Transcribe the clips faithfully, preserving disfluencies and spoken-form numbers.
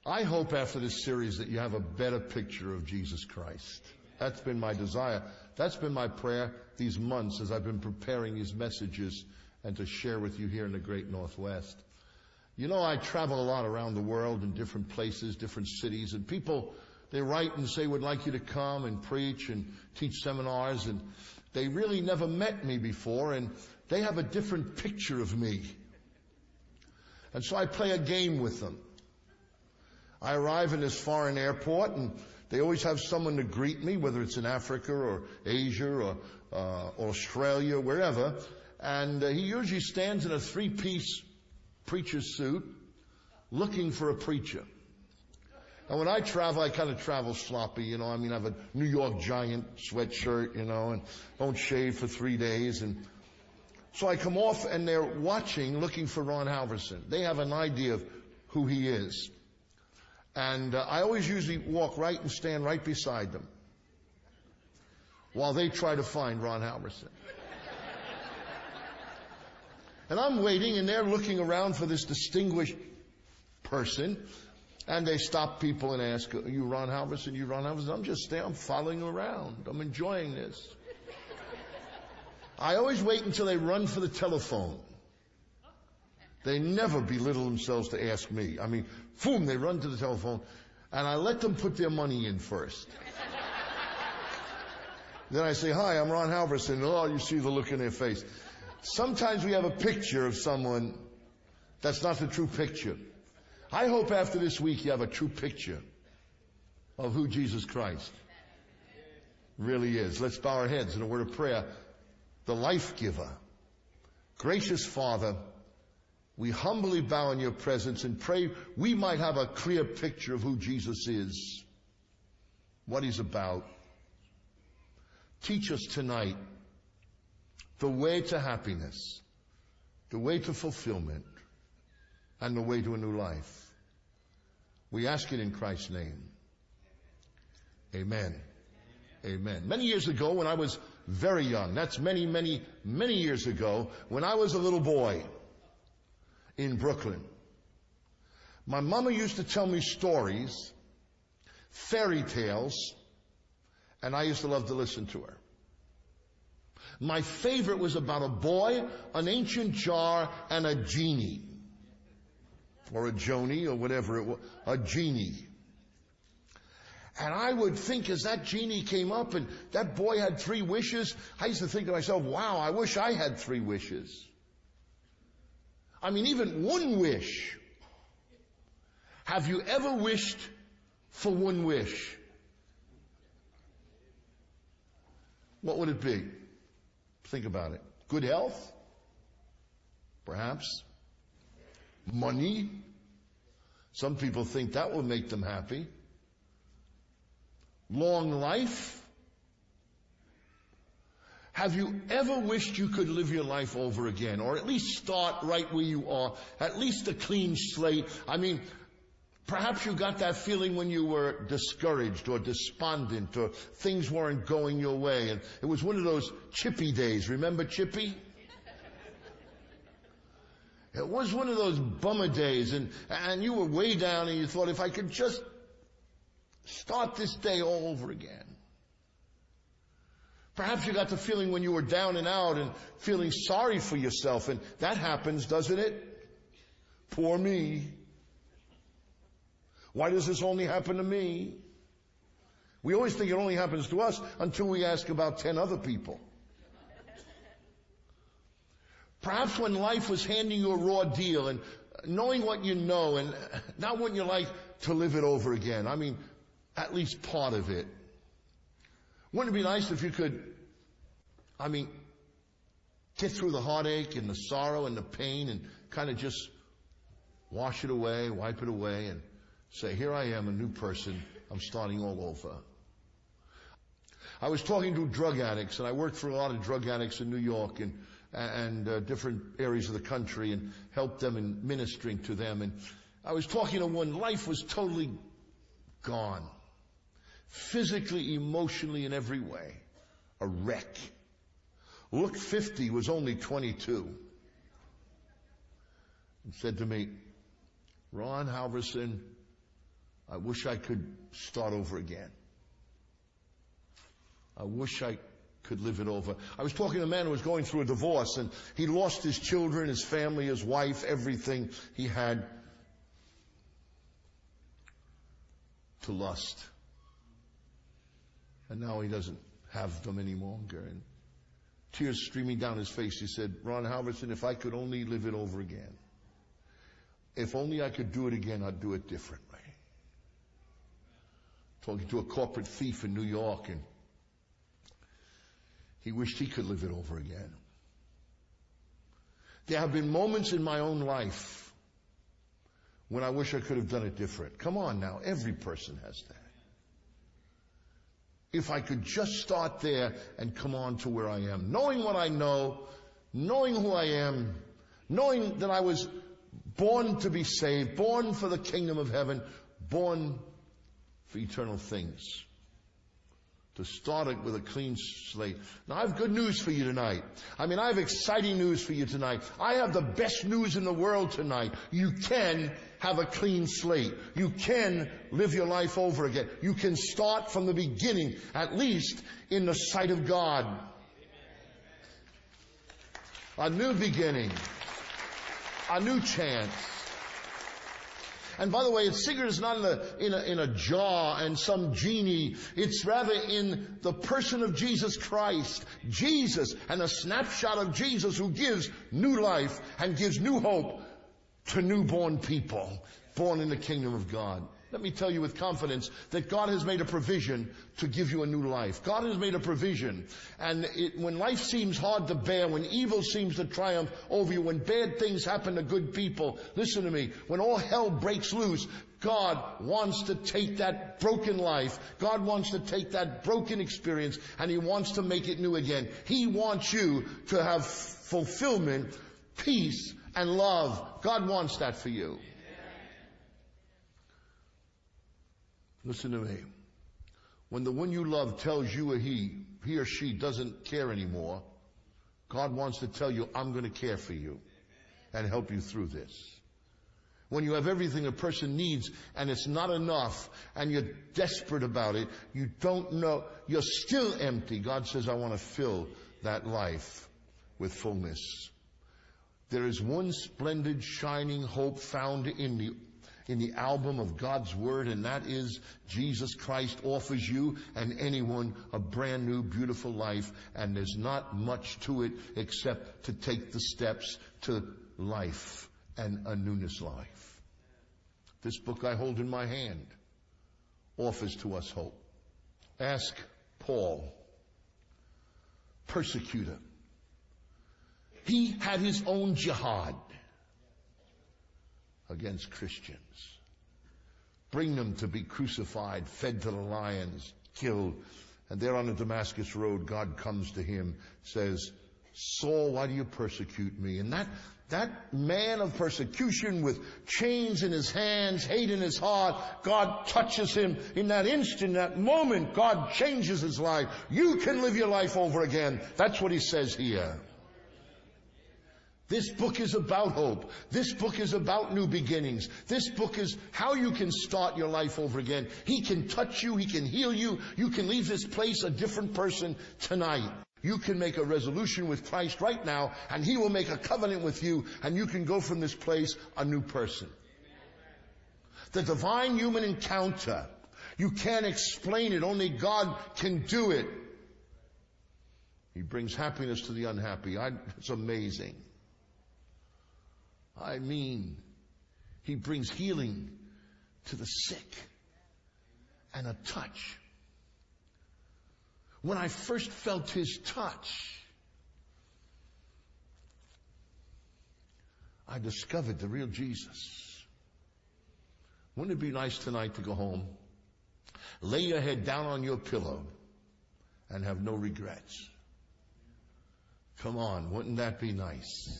I hope after this series that you have a better picture of Jesus Christ. That's been my desire. That's been my prayer these months as I've been preparing these messages and to share with you here in the great Northwest. You know, I travel a lot around the world in different places, different cities, and people, they write and say, would like you to come and preach and teach seminars, and they really never met me before, and they have a different picture of me. And so I play a game with them. I arrive in this foreign airport, and they always have someone to greet me, whether it's in Africa or Asia or uh, Australia, wherever, and uh, he usually stands in a three-piece preacher's suit looking for a preacher. And when I travel, I kind of travel sloppy, you know. I mean, I have a New York Giant sweatshirt, you know, and don't shave for three days. And so I come off and they're watching, looking for Ron Halverson. They have an idea of who he is. And uh, I always usually walk right and stand right beside them while they try to find Ron Halverson. And I'm waiting, and they're looking around for this distinguished person. And they stop people and ask, are you Ron Halverson? You Ron Halverson? I'm just staying, I'm following around. I'm enjoying this. I always wait until they run for the telephone. They never belittle themselves to ask me. I mean, boom, they run to the telephone. And I let them put their money in first. Then I say, hi, I'm Ron Halverson. Oh, you see the look in their face. Sometimes we have a picture of someone that's not the true picture. I hope after this week you have a true picture of who Jesus Christ really is. Let's bow our heads in a word of prayer. The life giver, gracious Father, we humbly bow in your presence and pray we might have a clear picture of who Jesus is, what he's about. Teach us tonight the way to happiness, the way to fulfillment, and the way to a new life. We ask it in Christ's name. Amen. Amen. Many years ago, when I was very young, that's many, many, many years ago, when I was a little boy in Brooklyn, my mama used to tell me stories, fairy tales, and I used to love to listen to her. My favorite was about a boy, an ancient jar, and a genie. Or a Joni, or whatever it was. A genie. And I would think as that genie came up and that boy had three wishes, I used to think to myself, wow, I wish I had three wishes. I mean, even one wish. Have you ever wished for one wish? What would it be? Think about it. Good health? Perhaps. Money? Some people think that will make them happy. Long life? Have you ever wished you could live your life over again? Or at least start right where you are? At least a clean slate? I mean, perhaps you got that feeling when you were discouraged or despondent or things weren't going your way. And it was one of those Chippy days. Remember Chippy? It was one of those bummer days, and, and you were way down and you thought, if I could just start this day all over again. Perhaps you got the feeling when you were down and out and feeling sorry for yourself, and that happens, doesn't it? Poor me. Why does this only happen to me? We always think it only happens to us until we ask about ten other people. Perhaps when life was handing you a raw deal and knowing what you know and not wanting your life to live it over again. I mean, at least part of it. Wouldn't it be nice if you could, I mean, get through the heartache and the sorrow and the pain and kind of just wash it away, wipe it away, and say, here I am, a new person. I'm starting all over. I was talking to drug addicts, and I worked for a lot of drug addicts in New York and and uh, different areas of the country and helped them in ministering to them. And I was talking to one, life was totally gone. Physically, emotionally, in every way. A wreck. Looked fifty, was only twenty-two. And said to me, Ron Halverson, I wish I could start over again. I wish I could live it over. I was talking to a man who was going through a divorce, and he lost his children, his family, his wife, everything he had to lust. And now he doesn't have them any longer. And tears streaming down his face, he said, Ron Halverson, if I could only live it over again. If only I could do it again, I'd do it differently. Talking to a corporate thief in New York, and he wished he could live it over again. There have been moments in my own life when I wish I could have done it different. Come on now, every person has that. If I could just start there and come on to where I am, knowing what I know, knowing who I am, knowing that I was born to be saved, born for the kingdom of heaven, born for eternal things. To start it with a clean slate. Now I have good news for you tonight. I mean, I have exciting news for you tonight. I have the best news in the world tonight. You can have a clean slate. You can live your life over again. You can start from the beginning, at least in the sight of God. A new beginning. A new chance. And by the way, its secret is not in a, in a, in a jar and some genie. It's rather in the person of Jesus Christ. Jesus, and a snapshot of Jesus who gives new life and gives new hope to newborn people born in the kingdom of God. Let me tell you with confidence that God has made a provision to give you a new life. God has made a provision. And it, when life seems hard to bear, when evil seems to triumph over you, when bad things happen to good people, listen to me, when all hell breaks loose, God wants to take that broken life, God wants to take that broken experience, and He wants to make it new again. He wants you to have fulfillment, peace, and love. God wants that for you. Listen to me. When the one you love tells you or he, he or she doesn't care anymore, God wants to tell you, I'm going to care for you and help you through this. When you have everything a person needs and it's not enough and you're desperate about it, you don't know, you're still empty. God says, I want to fill that life with fullness. There is one splendid, shining hope found in the in the album of God's Word, and that is Jesus Christ offers you and anyone a brand new, beautiful life, and there's not much to it except to take the steps to life and a newness life. This book I hold in my hand offers to us hope. Ask Paul, persecutor. He had his own jihad against Christians. Bring them to be crucified, fed to the lions, killed. And there on the Damascus road, God comes to him, says, Saul, why do you persecute me? And that, that man of persecution with chains in his hands, hate in his heart, God touches him in that instant, that moment, God changes his life. You can live your life over again. That's what he says here. This book is about hope. This book is about new beginnings. This book is how you can start your life over again. He can touch you. He can heal you. You can leave this place a different person tonight. You can make a resolution with Christ right now, and He will make a covenant with you, and you can go from this place a new person. The divine human encounter, you can't explain it. Only God can do it. He brings happiness to the unhappy. I, it's amazing. I mean, He brings healing to the sick and a touch. When I first felt His touch, I discovered the real Jesus. Wouldn't it be nice tonight to go home, lay your head down on your pillow, and have no regrets? Come on, wouldn't that be nice?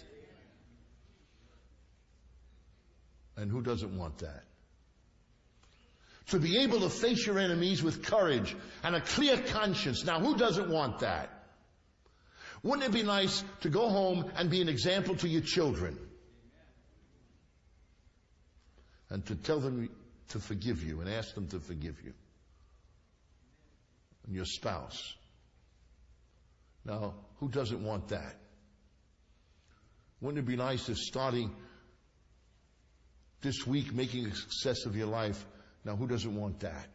And who doesn't want that? To be able to face your enemies with courage and a clear conscience. Now, who doesn't want that? Wouldn't it be nice to go home and be an example to your children? And to tell them to forgive you and ask them to forgive you. And your spouse. Now, who doesn't want that? Wouldn't it be nice if starting this week making a success of your life? Now, who doesn't want that?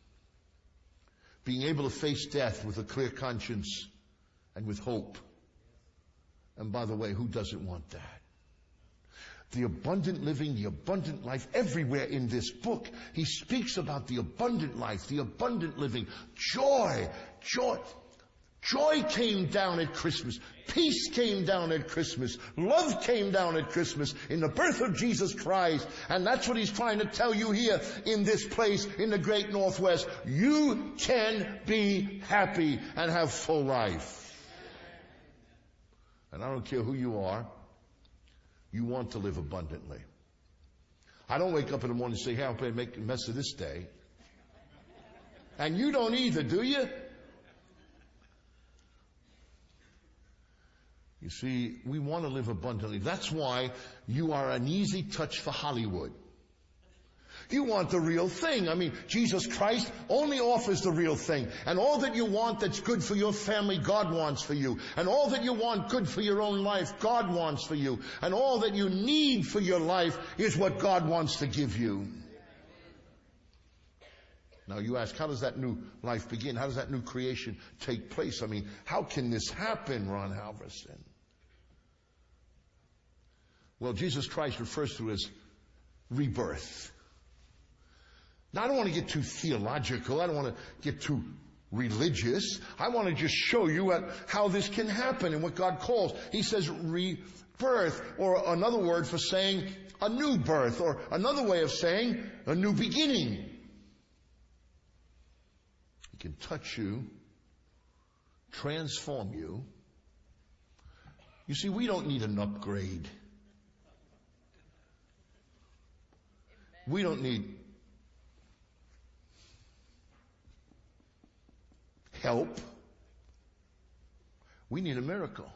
Being able to face death with a clear conscience and with hope. And by the way, who doesn't want that? The abundant living, the abundant life, everywhere in this book, he speaks about the abundant life, the abundant living, joy, joy. Joy came down at Christmas. Peace came down at Christmas. Love came down at Christmas in the birth of Jesus Christ. And that's what he's trying to tell you here in this place in the great Northwest. You can be happy and have full life. And I don't care who you are. You want to live abundantly. I don't wake up in the morning and say, hey, I'm going to make a mess of this day. And you don't either, do you? You see, we want to live abundantly. That's why you are an easy touch for Hollywood. You want the real thing. I mean, Jesus Christ only offers the real thing. And all that you want that's good for your family, God wants for you. And all that you want good for your own life, God wants for you. And all that you need for your life is what God wants to give you. Now you ask, how does that new life begin? How does that new creation take place? I mean, how can this happen, Ron Halverson? Well, Jesus Christ refers to it as rebirth. Now, I don't want to get too theological. I don't want to get too religious. I want to just show you what, how this can happen and what God calls. He says rebirth, or another word for saying a new birth, or another way of saying a new beginning. He can touch you, transform you. You see, we don't need an upgrade. We don't need help. We need a miracle.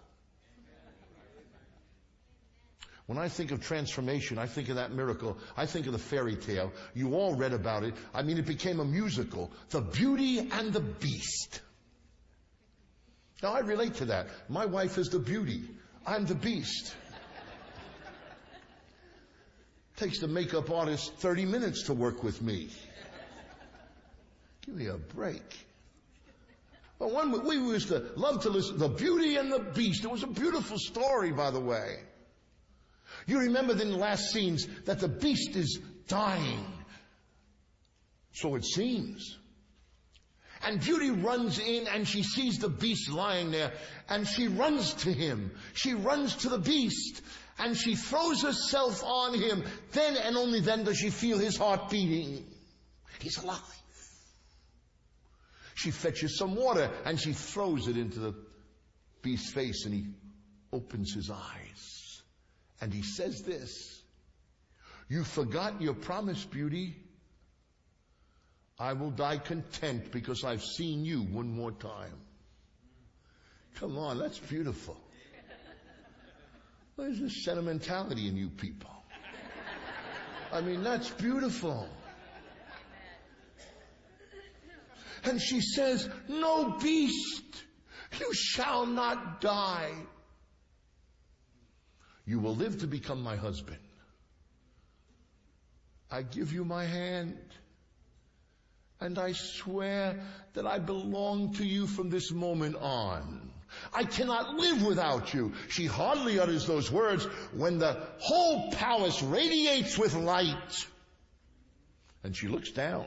When I think of transformation, I think of that miracle. I think of the fairy tale. You all read about it. I mean, it became a musical. The Beauty and the Beast. Now, I relate to that. My wife is the beauty. I'm the beast. Takes the makeup artist thirty minutes to work with me. Give me a break. Well, one, we used to love to listen to The Beauty and the Beast. It was a beautiful story, by the way. You remember in the last scenes that the beast is dying. So it seems. And Beauty runs in and she sees the beast lying there. And she runs to him. She runs to the beast. And she throws herself on him. Then and only then does she feel his heart beating. He's alive. She fetches some water and she throws it into the beast's face, and he opens his eyes. And he says this, "You forgot your promise, Beauty. I will die content because I've seen you one more time." Come on, that's beautiful. Where's this sentimentality in you people? I mean, that's beautiful. And she says, "No, beast, you shall not die. You will live to become my husband. I give you my hand, and I swear that I belong to you from this moment on. I cannot live without you." She hardly utters those words when the whole palace radiates with light. And she looks down.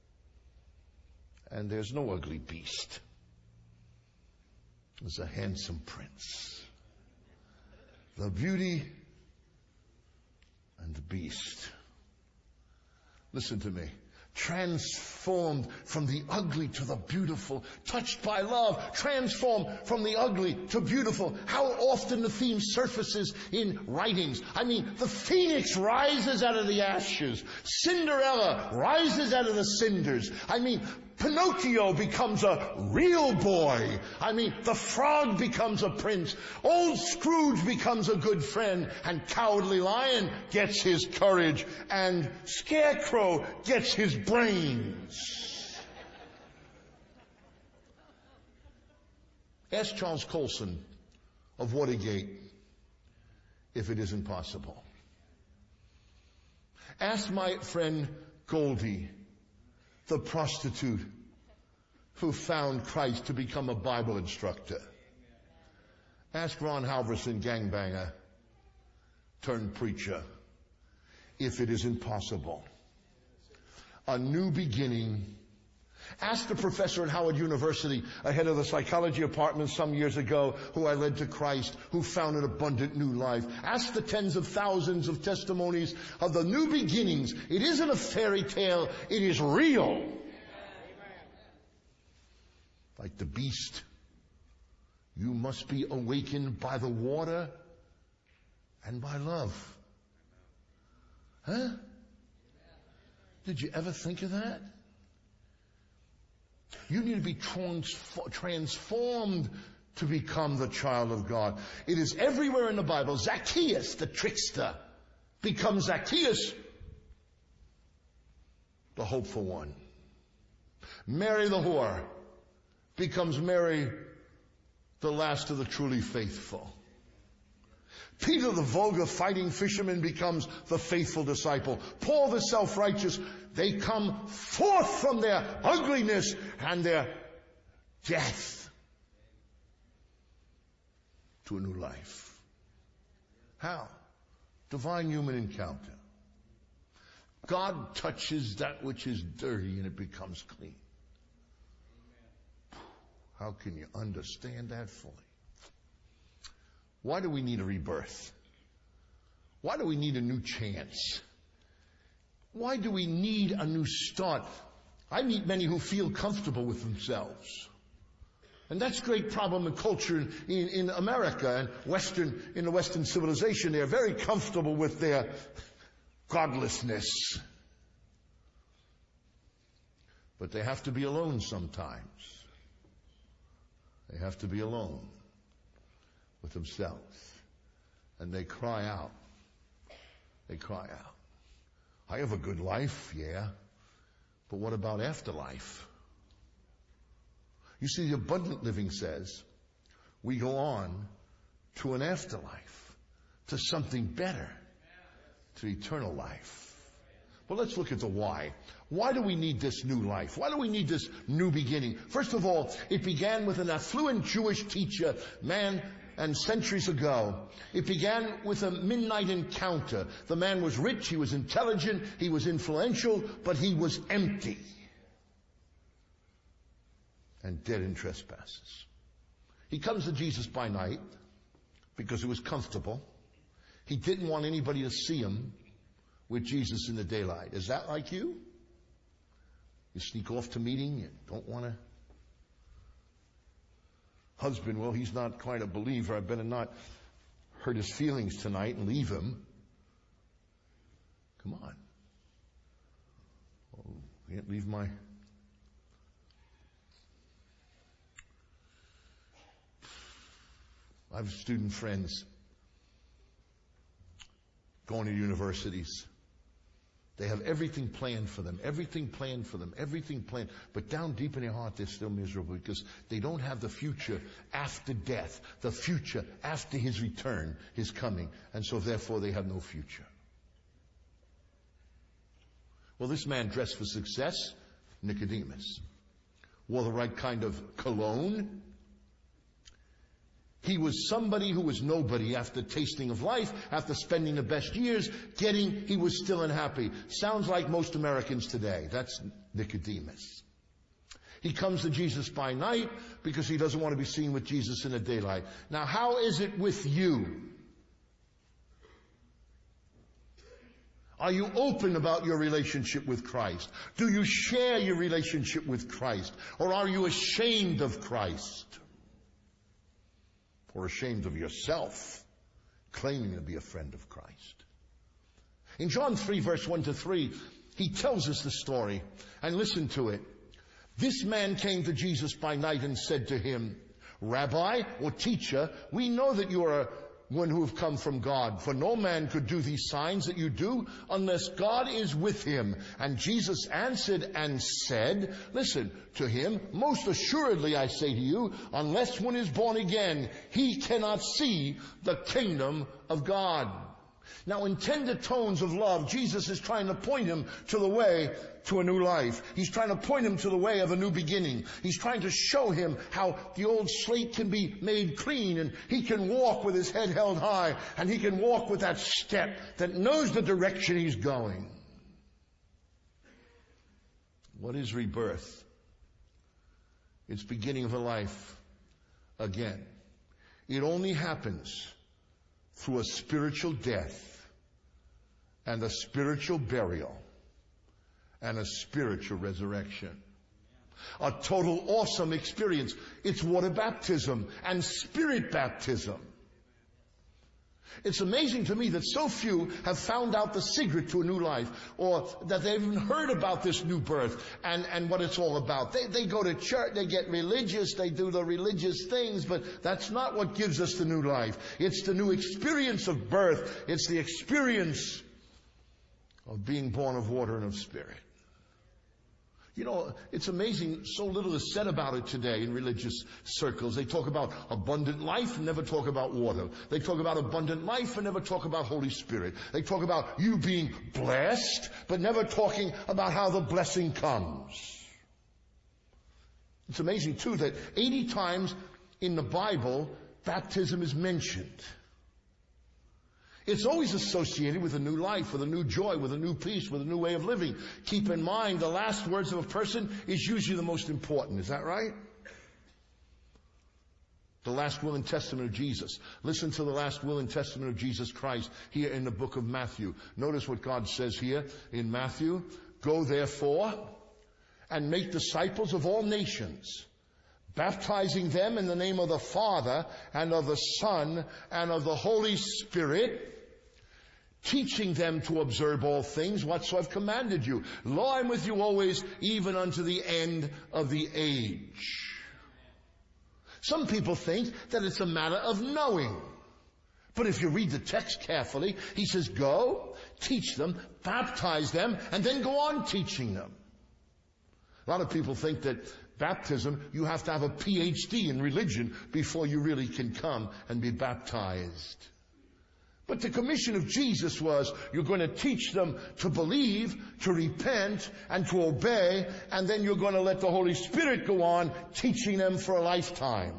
And there's no ugly beast. There's a handsome prince. The Beauty and the Beast. Listen to me. Transformed from the ugly to the beautiful. Touched by love. Transformed from the ugly to beautiful. How often the theme surfaces in writings. I mean, the phoenix rises out of the ashes. Cinderella rises out of the cinders. I mean, Pinocchio becomes a real boy. I mean, the frog becomes a prince. Old Scrooge becomes a good friend. And Cowardly Lion gets his courage. And Scarecrow gets his brains. Ask Charles Colson of Watergate if it isn't possible. Ask my friend Goldie, the prostitute who found Christ to become a Bible instructor. Ask Ron Halverson, gangbanger turned preacher, if it isn't possible. A new beginning. Ask the professor at Howard University, ahead of the psychology department some years ago, who I led to Christ, who found an abundant new life. Ask the tens of thousands of testimonies of the new beginnings. It isn't a fairy tale, it is real. Like the beast, you must be awakened by the water and by love. Huh? Did you ever think of that? You need to be transf- transformed to become the child of God. It is everywhere in the Bible. Zacchaeus, the trickster, becomes Zacchaeus, the hopeful one. Mary the whore becomes Mary, the last of the truly faithful. Peter the vulgar fighting fisherman becomes the faithful disciple. Paul the self-righteous, they come forth from their ugliness and their death to a new life. How? Divine human encounter. God touches that which is dirty and it becomes clean. How can you understand that fully? Why do we need a rebirth? Why do we need a new chance? Why do we need a new start? I meet many who feel comfortable with themselves. And that's a great problem in culture in, in, in America and Western, in the Western civilization. They're very comfortable with their godlessness. But they have to be alone sometimes. They have to be alone with themselves. And they cry out. They cry out. I have a good life, yeah. But what about afterlife? You see, the abundant living says we go on to an afterlife, to something better, to eternal life. Well, let's look at the why. Why do we need this new life? Why do we need this new beginning? First of all, it began with an affluent Jewish teacher, man, and centuries ago. It began with a midnight encounter. The man was rich, he was intelligent, he was influential, but he was empty and dead in trespasses. He comes to Jesus by night because it was comfortable. He didn't want anybody to see him with Jesus in the daylight. Is that like you? You sneak off to meeting, you don't want to. Husband, well, he's not quite a believer. I better not hurt his feelings tonight and leave him. Come on. Oh, can't leave my... I have student friends going to universities. They have everything planned for them, everything planned for them, everything planned. But down deep in their heart, they're still miserable because they don't have the future after death, the future after his return, his coming. And so therefore they have no future. Well, this man dressed for success, Nicodemus, wore the right kind of cologne. He was somebody who was nobody after tasting of life, after spending the best years, getting, he was still unhappy. Sounds like most Americans today. That's Nicodemus. He comes to Jesus by night because he doesn't want to be seen with Jesus in the daylight. Now, how is it with you? Are you open about your relationship with Christ? Do you share your relationship with Christ? Or are you ashamed of Christ? Or ashamed of yourself, claiming to be a friend of Christ? In John three, verse one to three, he tells us the story. And listen to it. This man came to Jesus by night and said to him, Rabbi, or teacher, we know that you are one who have come from God, for no man could do these signs that you do unless God is with him. And Jesus answered and said, listen to him, most assuredly I say to you, unless one is born again, he cannot see the kingdom of God. Now, in tender tones of love, Jesus is trying to point him to the way to a new life. He's trying to point him to the way of a new beginning. He's trying to show him how the old slate can be made clean, and he can walk with his head held high, and he can walk with that step that knows the direction he's going. What is rebirth? It's beginning of a life again. It only happens through a spiritual death and a spiritual burial and a spiritual resurrection. A total awesome experience. It's water baptism and spirit baptism. It's amazing to me that so few have found out the secret to a new life, or that they've even heard about this new birth and, and what it's all about. They, they go to church, they get religious, they do the religious things, but that's not what gives us the new life. It's the new experience of birth. It's the experience of being born of water and of spirit. You know, it's amazing, so little is said about it today in religious circles. They talk about abundant life and never talk about water. They talk about abundant life and never talk about Holy Spirit. They talk about you being blessed, but never talking about how the blessing comes. It's amazing, too, that eighty times in the Bible, baptism is mentioned. It's always associated with a new life, with a new joy, with a new peace, with a new way of living. Keep in mind, the last words of a person is usually the most important. Is that right? The last will and testament of Jesus. Listen to the last will and testament of Jesus Christ here in the book of Matthew. Notice what God says here in Matthew. Go therefore and make disciples of all nations, baptizing them in the name of the Father and of the Son and of the Holy Spirit, teaching them to observe all things whatsoever I've commanded you. Lo, I'm with you always, even unto the end of the age. Some people think that it's a matter of knowing. But if you read the text carefully, he says, go, teach them, baptize them, and then go on teaching them. A lot of people think that baptism, you have to have a P H D in religion before you really can come and be baptized. But the commission of Jesus was, you're going to teach them to believe, to repent, and to obey, and then you're going to let the Holy Spirit go on teaching them for a lifetime.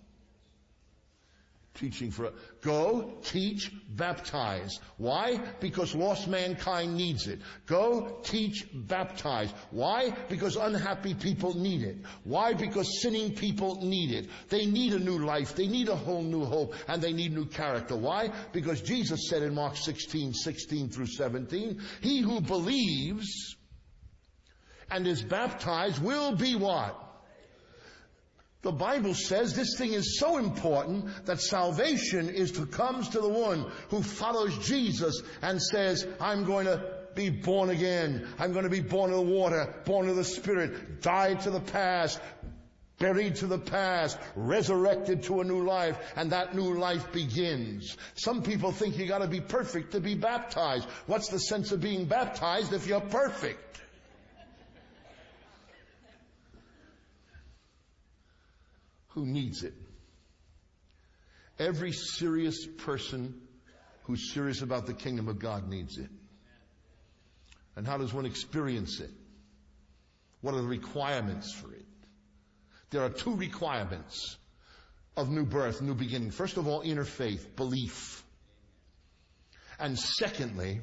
Teaching for a, go, teach, baptize. Why? Because lost mankind needs it. Go, teach, baptize. Why? Because unhappy people need it. Why? Because sinning people need it. They need a new life. They need a whole new hope. And they need new character. Why? Because Jesus said in Mark sixteen, sixteen through seventeen, he who believes and is baptized will be what? The Bible says this thing is so important that salvation is to come to the one who follows Jesus and says, I'm going to be born again. I'm going to be born of the water, born of the Spirit, died to the past, buried to the past, resurrected to a new life, and that new life begins. Some people think you got to be perfect to be baptized. What's the sense of being baptized if you're perfect? Who needs it? Every serious person who's serious about the kingdom of God needs it. And how does one experience it? What are the requirements for it? There are two requirements of new birth, new beginning. First of all, inner faith, belief. And secondly,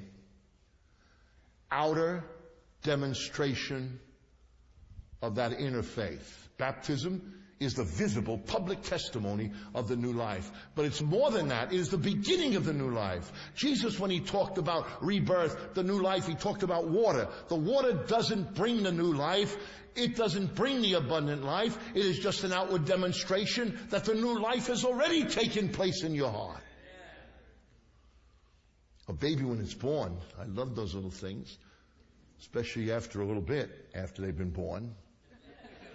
outer demonstration of that inner faith. Baptism is the visible public testimony of the new life. But it's more than that. It is the beginning of the new life. Jesus, when he talked about rebirth, the new life, he talked about water. The water doesn't bring the new life. It doesn't bring the abundant life. It is just an outward demonstration that the new life has already taken place in your heart. A baby when it's born, I love those little things, especially after a little bit, after they've been born.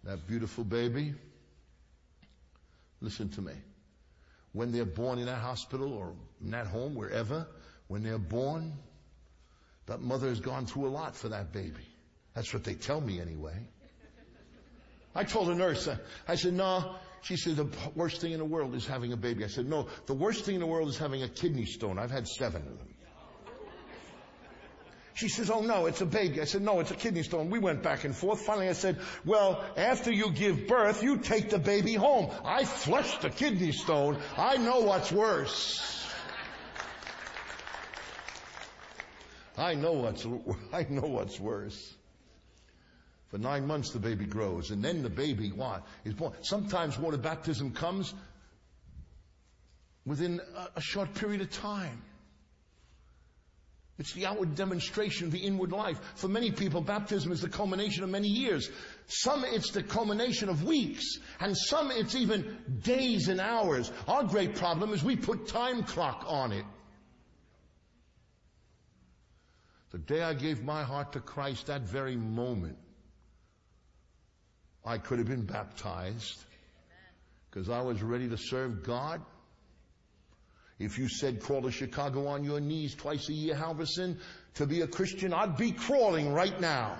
That beautiful baby, listen to me. When they're born in that hospital or in that home, wherever, when they're born, that mother has gone through a lot for that baby. That's what they tell me anyway. I told a nurse, I said, no. She said, the worst thing in the world is having a baby. I said, no, the worst thing in the world is having a kidney stone. I've had seven of them. She says, oh no, it's a baby. I said, no, it's a kidney stone. We went back and forth. Finally I said, well, after you give birth, you take the baby home. I flushed the kidney stone. I know what's worse. I know what's, I know what's worse. For nine months the baby grows, and then the baby, what, is born. Sometimes water baptism comes within a, a short period of time. It's the outward demonstration of the inward life. For many people, baptism is the culmination of many years. Some it's the culmination of weeks, and some it's even days and hours. Our great problem is we put time clock on it. The day I gave my heart to Christ, that very moment, I could have been baptized because I was ready to serve God. If you said crawl to Chicago on your knees twice a year, Halverson, to be a Christian, I'd be crawling right now.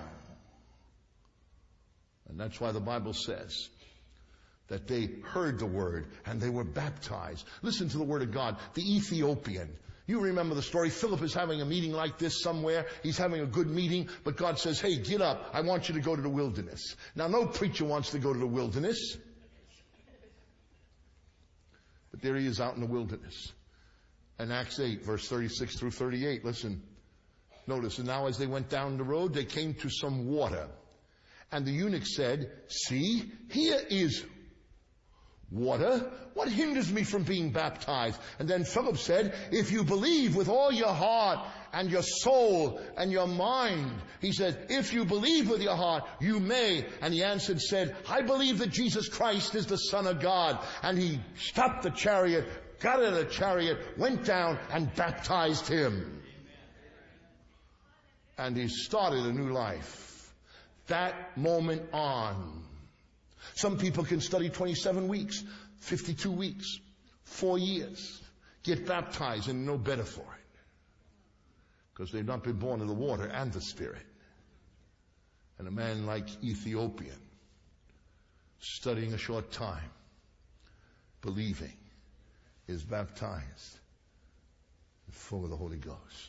And that's why the Bible says that they heard the word and they were baptized. Listen to the word of God. The Ethiopian. You remember the story. Philip is having a meeting like this somewhere. He's having a good meeting, but God says, hey, get up. I want you to go to the wilderness. Now, no preacher wants to go to the wilderness. But there he is out in the wilderness. And Acts eight, verse thirty-six through thirty-eight, listen. Notice, and now as they went down the road, they came to some water. And the eunuch said, see, here is water. What hinders me from being baptized? And then Philip said, if you believe with all your heart and your soul and your mind, he said, if you believe with your heart, you may. And he answered, said, I believe that Jesus Christ is the Son of God. And he stopped the chariot, got in the chariot, went down and baptized him. And he started a new life. That moment on. Some people can study twenty-seven weeks, fifty-two weeks, four years, get baptized and know better for it. Because they've not been born of the water and the Spirit. And a man like Ethiopian, studying a short time, believing, is baptized, full of the Holy Ghost.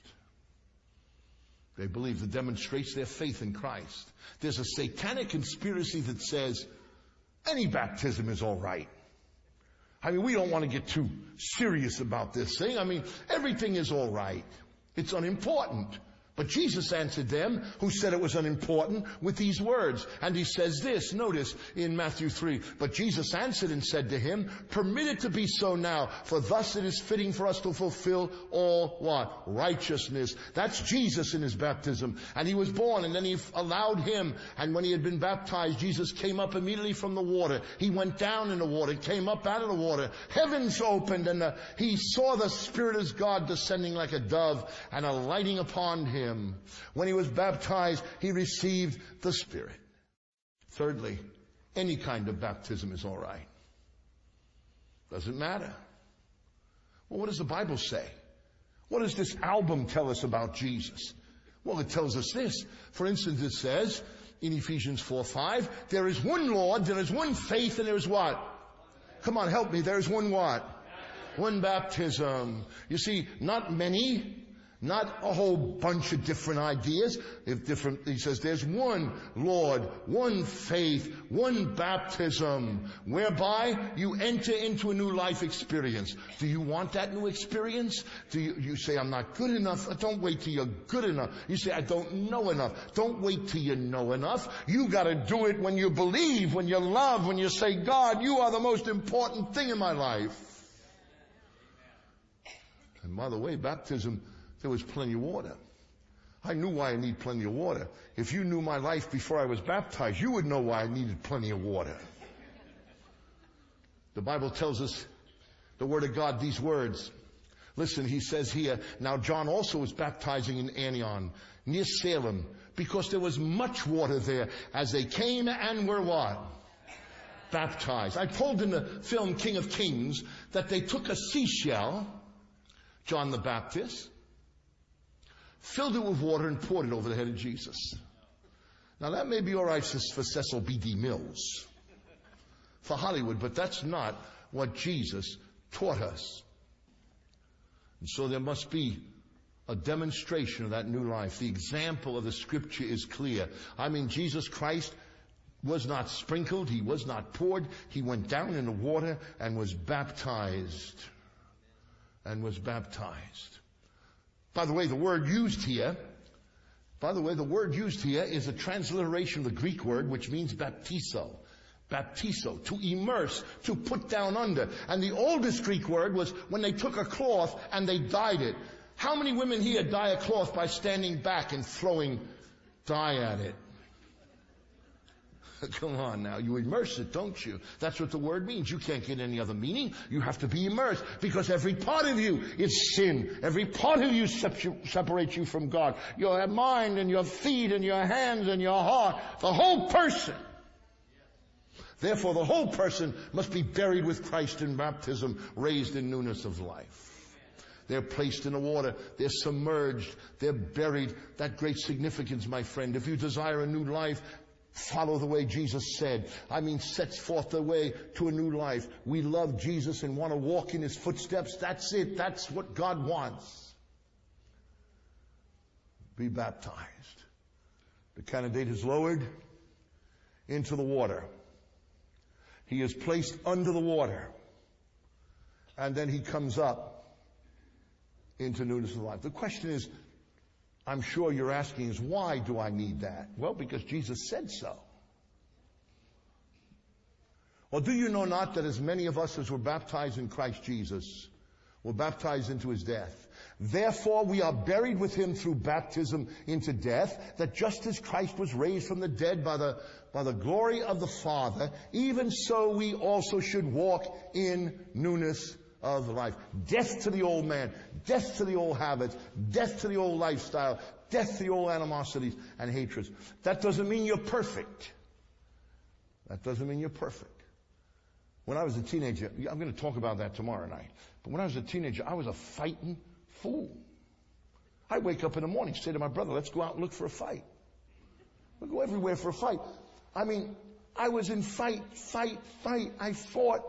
They believe that demonstrates their faith in Christ. There's a satanic conspiracy that says any baptism is all right. I mean, we don't want to get too serious about this thing. I mean, everything is all right. It's unimportant. But Jesus answered them who said it was unimportant with these words. And he says this, notice in Matthew three, but Jesus answered and said to him, permit it to be so now, for thus it is fitting for us to fulfill all what? Righteousness. That's Jesus in his baptism. And he was born, and then he allowed him. And when he had been baptized, Jesus came up immediately from the water. He went down in the water, came up out of the water. Heavens opened, and the, he saw the Spirit of God descending like a dove and alighting upon him. When he was baptized, he received the Spirit. Thirdly, any kind of baptism is all right. Doesn't matter. Well, what does the Bible say? What does this album tell us about Jesus? Well, it tells us this. For instance, it says in Ephesians four five, there is one Lord, there is one faith, and there is what? Come on, help me. There is one what? One baptism. You see, not many. Not a whole bunch of different ideas. If different, he says there's one Lord, one faith, one baptism, whereby you enter into a new life experience. Do you want that new experience? Do you, you say, I'm not good enough? Don't wait till you're good enough. You say, I don't know enough. Don't wait till you know enough. You gotta do it when you believe, when you love, when you say, God, you are the most important thing in my life. And by the way, baptism, there was plenty of water. I knew why I need plenty of water. If you knew my life before I was baptized, you would know why I needed plenty of water. The Bible tells us, the Word of God, these words. Listen, he says here, now John also was baptizing in Aenon, near Salem, because there was much water there, as they came and were what? baptized. I told in the film King of Kings that they took a seashell, John the Baptist, filled it with water and poured it over the head of Jesus. Now that may be all right for Cecil B D Mills, for Hollywood, but that's not what Jesus taught us. And so there must be a demonstration of that new life. The example of the scripture is clear. I mean, Jesus Christ was not sprinkled. He was not poured. He went down in the water and was baptized. And was baptized. By the way, the word used here, by the way, the word used here is a transliteration of the Greek word which means baptizo. Baptizo, to immerse, to put down under. And the oldest Greek word was when they took a cloth and they dyed it. How many women here dye a cloth by standing back and throwing dye at it? Come on now, you immerse it, don't you? That's what the word means. You can't get any other meaning. You have to be immersed because every part of you is sin. Every part of you separates you from God. Your mind and your feet and your hands and your heart, the whole person. Therefore, the whole person must be buried with Christ in baptism, raised in newness of life. They're placed in the water. They're submerged. They're buried. That great significance, my friend. If you desire a new life, follow the way Jesus said. I mean, sets forth the way to a new life. We love Jesus and want to walk in his footsteps. That's it. That's what God wants. Be baptized. The candidate is lowered into the water. He is placed under the water. And then he comes up into newness of life. The question is, I'm sure you're asking, is why do I need that? Well, because Jesus said so. Or do you know not that as many of us as were baptized in Christ Jesus were baptized into his death? Therefore we are buried with him through baptism into death, that just as Christ was raised from the dead by the, by the glory of the Father, even so we also should walk in newness of life. Death to the old man, death to the old habits, death to the old lifestyle, death to the old animosities and hatreds. That doesn't mean you're perfect. That doesn't mean you're perfect. When I was a teenager, I'm going to talk about that tomorrow night, but when I was a teenager, I was a fighting fool. I'd wake up in the morning, say to my brother, let's go out and look for a fight. We'll go everywhere for a fight. I mean, I was in fight, fight, fight. I fought.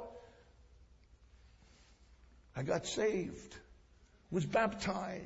I got saved, was baptized.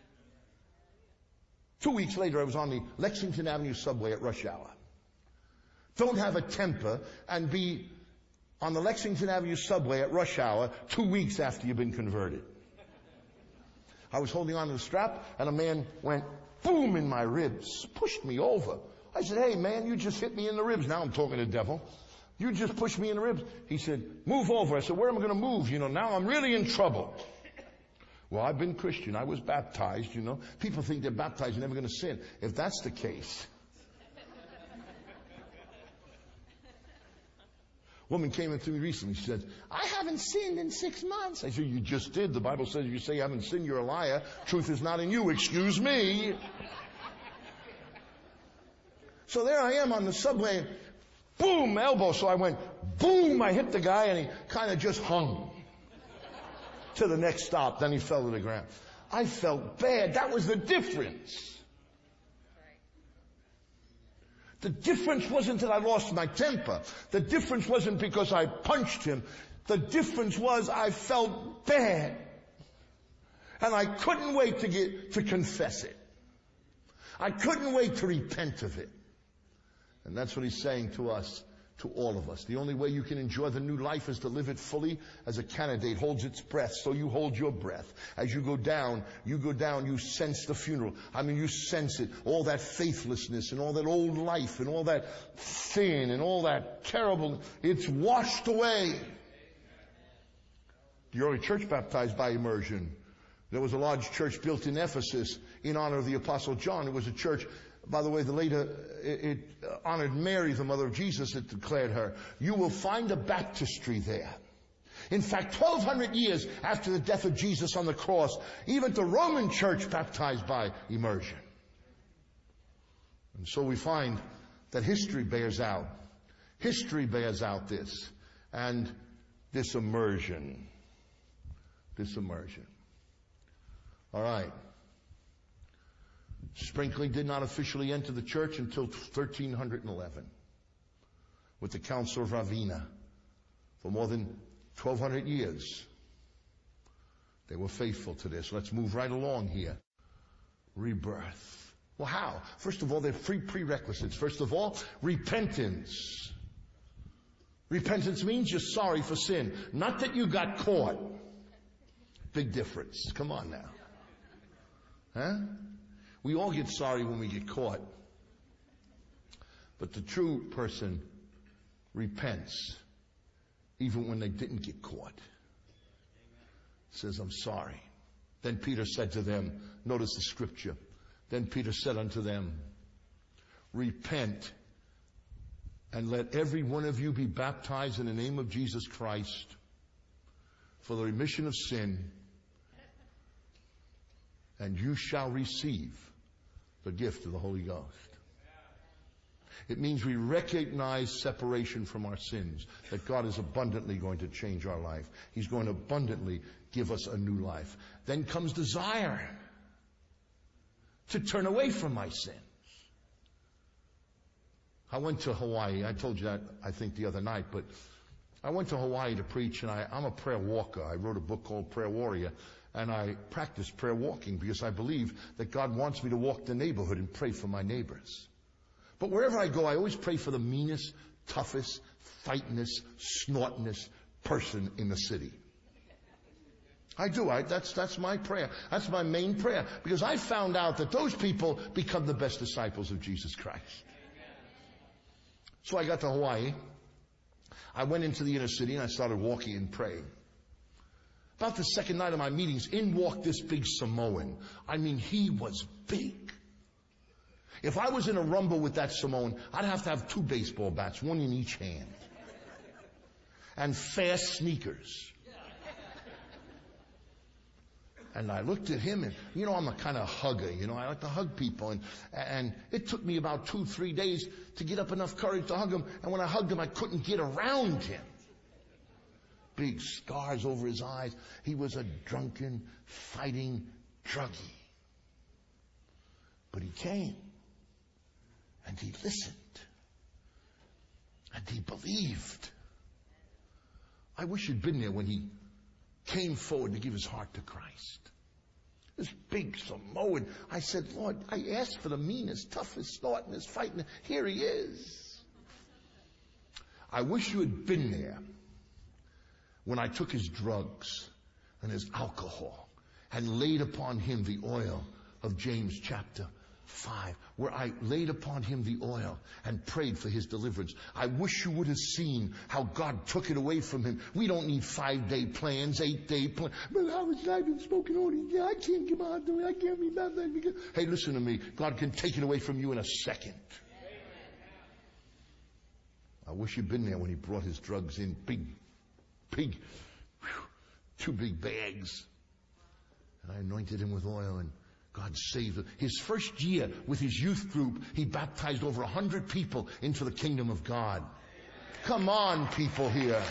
Two weeks later, I was on the Lexington Avenue subway at rush hour. Don't have a temper and be on the Lexington Avenue subway at rush hour two weeks after you've been converted. I was holding on to the strap, and a man went boom in my ribs, pushed me over. I said, hey man, you just hit me in the ribs. Now I'm talking to the devil. You just pushed me in the ribs. He said, move over. I said, where am I going to move? You know, now I'm really in trouble. Well, I've been Christian. I was baptized, you know. People think they're baptized, they're never going to sin. If that's the case. Woman came in to me recently. She said, I haven't sinned in six months. I said, you just did. The Bible says if you say you haven't sinned, you're a liar. Truth is not in you. Excuse me. So there I am on the subway. Boom, elbow. So I went, boom, I hit the guy and he kind of just hung to the next stop. Then he fell to the ground. I felt bad. That was the difference. The difference wasn't that I lost my temper. The difference wasn't because I punched him. The difference was I felt bad. And I couldn't wait to get, to confess it. I couldn't wait to repent of it. And that's what he's saying to us, to all of us. The only way you can enjoy the new life is to live it fully as a candidate holds its breath. So you hold your breath. As you go down, you go down, you sense the funeral. I mean, you sense it. All that faithlessness and all that old life and all that sin and all that terrible, it's washed away. The early church baptized by immersion. There was a large church built in Ephesus in honor of the Apostle John. It was a church, by the way, the later, it, it honored Mary, the mother of Jesus, it declared her. You will find a baptistry there. In fact, twelve hundred years after the death of Jesus on the cross, even the Roman church baptized by immersion. And so we find that history bears out. History bears out this. And this immersion. This immersion. All right. Sprinkling did not officially enter the church until thirteen eleven with the Council of Ravenna. For more than twelve hundred years, they were faithful to this. Let's move right along here. Rebirth. Well, how? First of all, there are three prerequisites. First of all, repentance. Repentance means you're sorry for sin. Not that you got caught. Big difference. Come on now. Huh? We all get sorry when we get caught. But the true person repents even when they didn't get caught. Says, I'm sorry. Then Peter said to them, notice the scripture. Then Peter said unto them, repent and let every one of you be baptized in the name of Jesus Christ for the remission of sin, and you shall receive the gift of the Holy Ghost. It means we recognize separation from our sins, that God is abundantly going to change our life. He's going to abundantly give us a new life. Then comes desire to turn away from my sins. I went to Hawaii. I told you that, I think, the other night, but I went to Hawaii to preach, and I, I'm a prayer walker. I wrote a book called Prayer Warrior, and I practice prayer walking because I believe that God wants me to walk the neighborhood and pray for my neighbors. But wherever I go, I always pray for the meanest, toughest, fightingest, snortingest person in the city. I do. I, that's, that's my prayer. That's my main prayer. Because I found out that those people become the best disciples of Jesus Christ. So I got to Hawaii. I went into the inner city and I started walking and praying. About the second night of my meetings, in walked this big Samoan. I mean, he was big. If I was in a rumble with that Samoan, I'd have to have two baseball bats, one in each hand. And fast sneakers. And I looked at him, and, you know, I'm a kind of hugger, you know, I like to hug people. And, and it took me about two, three days to get up enough courage to hug him. And when I hugged him, I couldn't get around him. Big scars over his eyes. He was a drunken, fighting druggie. But he came. And he listened. And he believed. I wish you'd been there when he came forward to give his heart to Christ. This big Samoan. I said, Lord, I asked for the meanest, toughest, snortingest, fighting. Here he is. I wish you had been there when I took his drugs and his alcohol and laid upon him the oil of James chapter five, where I laid upon him the oil and prayed for his deliverance. I wish you would have seen how God took it away from him. We don't need five-day plans, eight-day plans. But I was I've been smoking all these days. I can't get out the way. I can't be baptized because... Hey, listen to me. God can take it away from you in a second. I wish you'd been there when he brought his drugs in big, big, whew, two big bags. And I anointed him with oil, and God saved him. His first year with his youth group, he baptized over a hundred people into the kingdom of God. Come on, people here.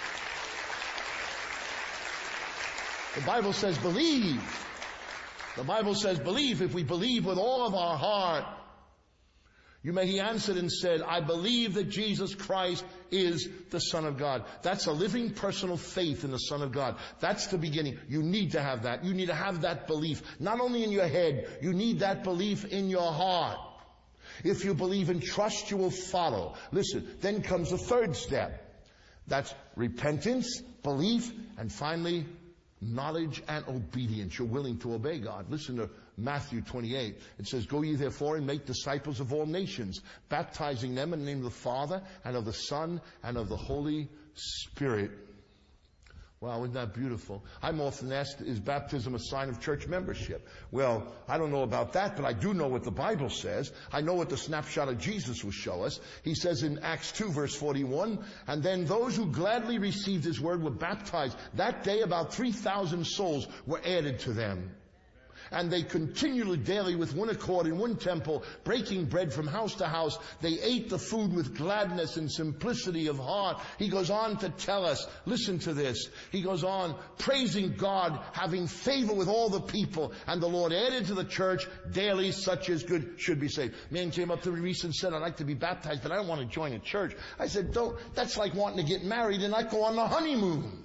The Bible says believe. The Bible says believe. If we believe with all of our heart. You may, he answered and said, I believe that Jesus Christ is the Son of God. That's a living personal faith in the Son of God. That's the beginning. You need to have that. You need to have that belief. Not only in your head, you need that belief in your heart. If you believe and trust, you will follow. Listen, then comes the third step. That's repentance, belief, and finally, knowledge and obedience. You're willing to obey God. Listen to Matthew twenty-eight. It says, go ye therefore and make disciples of all nations, baptizing them in the name of the Father and of the Son and of the Holy Spirit. Wow, isn't that beautiful? I'm often asked, is baptism a sign of church membership? Well, I don't know about that, but I do know what the Bible says. I know what the snapshot of Jesus will show us. He says in Acts two verse forty-one, and then those who gladly received his word were baptized. That day about three thousand souls were added to them. And they continually, daily, with one accord in one temple, breaking bread from house to house. They ate the food with gladness and simplicity of heart. He goes on to tell us, listen to this. He goes on, praising God, having favor with all the people. And the Lord added to the church daily such as good should be saved. Man came up to me recently and said, I'd like to be baptized, but I don't want to join a church. I said, don't, that's like wanting to get married and not go on the honeymoon.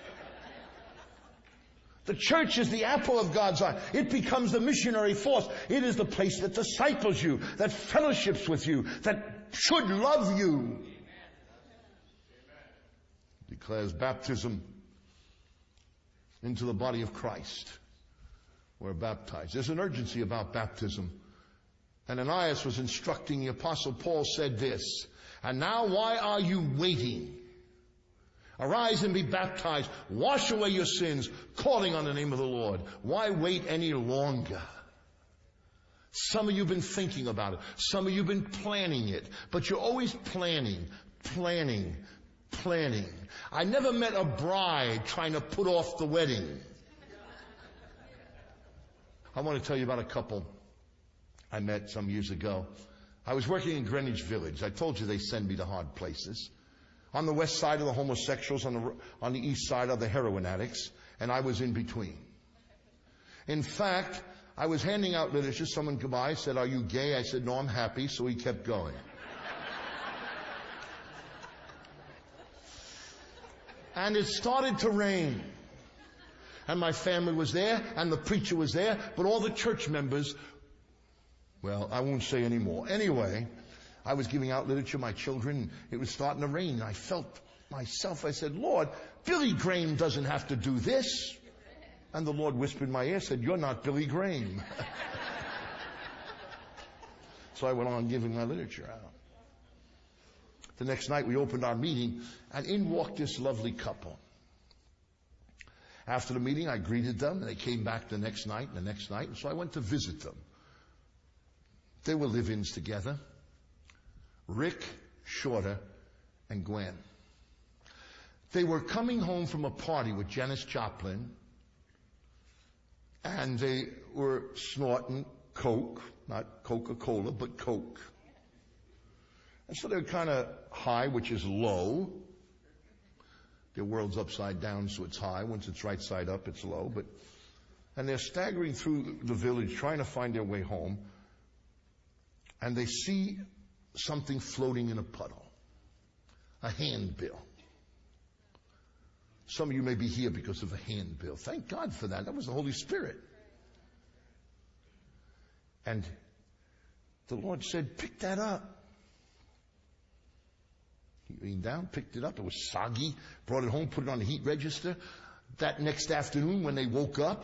The church is the apple of God's eye. It becomes the missionary force. It is the place that disciples you, that fellowships with you, that should love you. Declares baptism into the body of Christ. We're baptized. There's an urgency about baptism. And Ananias was instructing the Apostle Paul, said this, and now why are you waiting? Arise and be baptized. Wash away your sins, calling on the name of the Lord. Why wait any longer? Some of you have been thinking about it. Some of you have been planning it. But you're always planning, planning, planning. I never met a bride trying to put off the wedding. I want to tell you about a couple I met some years ago. I was working in Greenwich Village. I told you they send me to hard places. On the west side of the homosexuals, on the, on the east side of the heroin addicts, and I was in between. In fact, I was handing out literature. Someone came by, said, are you gay? I said, no, I'm happy, so he kept going. And it started to rain. And my family was there, and the preacher was there, but all the church members, well, I won't say any more. Anyway, I was giving out literature to my children. It was starting to rain. I felt myself, I said, Lord, Billy Graham doesn't have to do this. And the Lord whispered in my ear, said, you're not Billy Graham. So I went on giving my literature out. The next night we opened our meeting, and in walked this lovely couple. After the meeting, I greeted them, and they came back the next night and the next night, and so I went to visit them. They were live-ins together. Rick, Shorter, and Gwen. They were coming home from a party with Janis Joplin, and they were snorting Coke, not Coca-Cola, but Coke. And so they were kind of high, which is low. Their world's upside down, so it's high. Once it's right side up, it's low. But, and they're staggering through the village, trying to find their way home, and they see something floating in a puddle. A handbill. Some of you may be here because of a handbill. Thank God for that. That was the Holy Spirit. And the Lord said, pick that up. He leaned down, picked it up. It was soggy. Brought it home, put it on the heat register. That next afternoon when they woke up,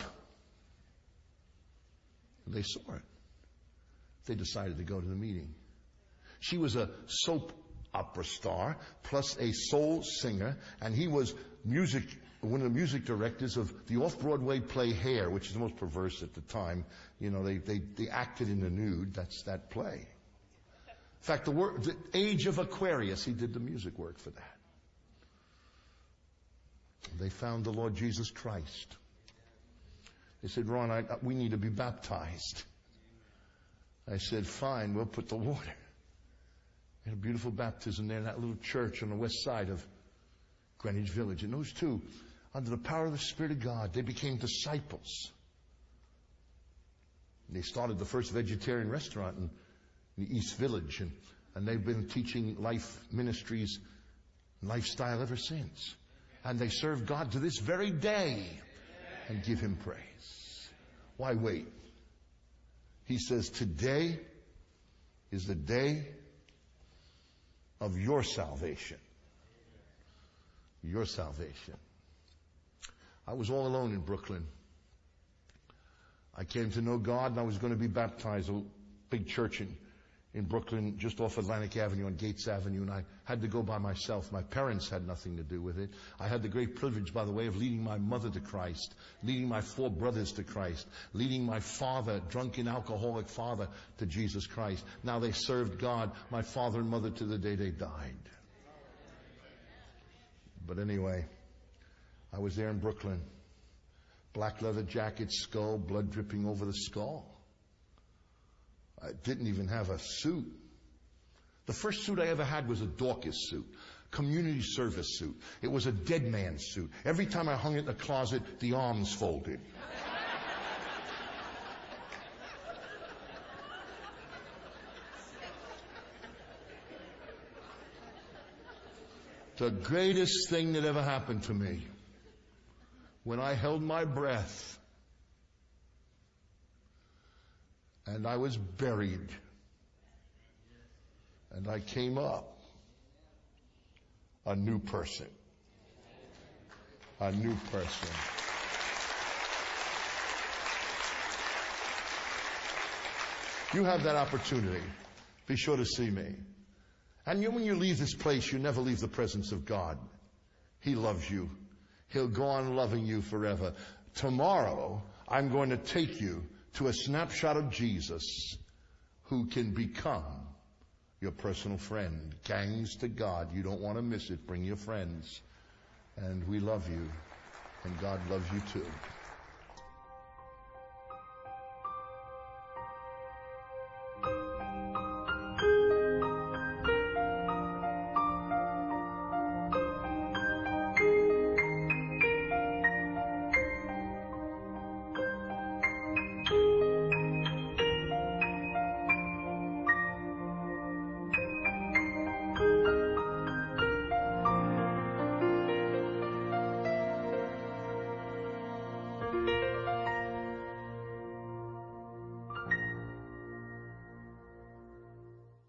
they saw it. They decided to go to the meeting. She was a soap opera star, plus a soul singer, and he was music, one of the music directors of the off-Broadway play Hair, which is the most perverse at the time. You know, they, they, they acted in the nude. That's that play. In fact, the, word, the Age of Aquarius, he did the music work for that. They found the Lord Jesus Christ. They said, Ron, I, we need to be baptized. I said, fine, we'll put the water. We had a beautiful baptism there in that little church on the west side of Greenwich Village. And those two, under the power of the Spirit of God, they became disciples. They started the first vegetarian restaurant in the East Village, and, and they've been teaching life ministries, lifestyle ever since. And they serve God to this very day and give Him praise. Why wait? He says, today is the day of your salvation. Your salvation. I was all alone in Brooklyn. I came to know God, and I was going to be baptized. A big church in, in Brooklyn, just off Atlantic Avenue on Gates Avenue, and I had to go by myself. My parents had nothing to do with it. I had the great privilege, by the way, of leading my mother to Christ, leading my four brothers to Christ, leading my father, drunken alcoholic father, to Jesus Christ. Now they served God, my father and mother, to the day they died. But anyway, I was there in Brooklyn, Black leather jacket, skull, blood dripping over the skull. I didn't even have a suit. The first suit I ever had was a Dorcas suit. Community service suit. It was a dead man suit. Every time I hung it in the closet, the arms folded. The greatest thing that ever happened to me, when I held my breath and I was buried and I came up, a new person. A new person. You have that opportunity. Be sure to see me. And you, when you leave this place, you never leave the presence of God. He loves you. He'll go on loving you forever. Tomorrow, I'm going to take you to a snapshot of Jesus who can become your personal friend. Gangs to God. You don't want to miss it. Bring your friends. And we love you. And God loves you too.